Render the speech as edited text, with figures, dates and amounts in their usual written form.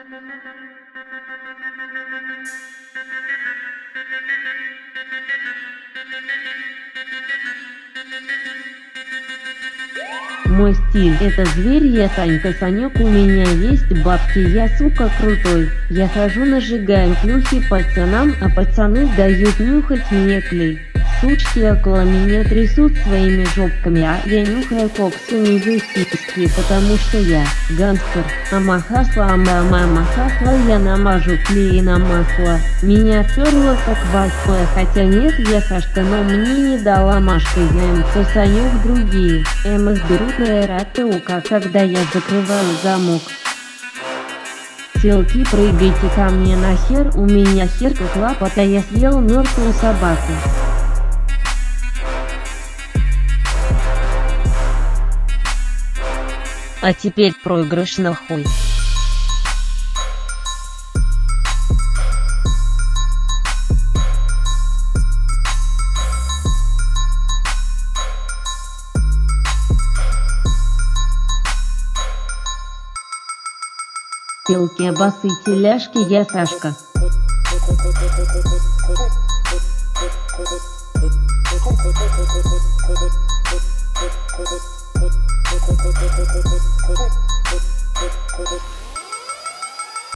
Мой стиль — это зверь, я Санька, Санек, у меня есть бабки, я сука крутой. Я хожу, нажигаем плюхи пацанам, а пацаны дают нюхать мне клей. Сучки около меня трясут своими жопками, а я нюхаю кокс и не сиськи, потому что я гангстер. Амахасла, амахасла, я намажу клей на масло. Меня перло как васло, хотя нет, я Сашка, но мне не дала Машка, я МЦ, Санек, другие. МС берут на РАТУ, когда я закрываю замок. Телки, прыгайте ко мне нахер, у меня хер как лапота, я съел мертвую собаку. А теперь проигрыш нахуй. Телки, басы, теляшки, я Сашка.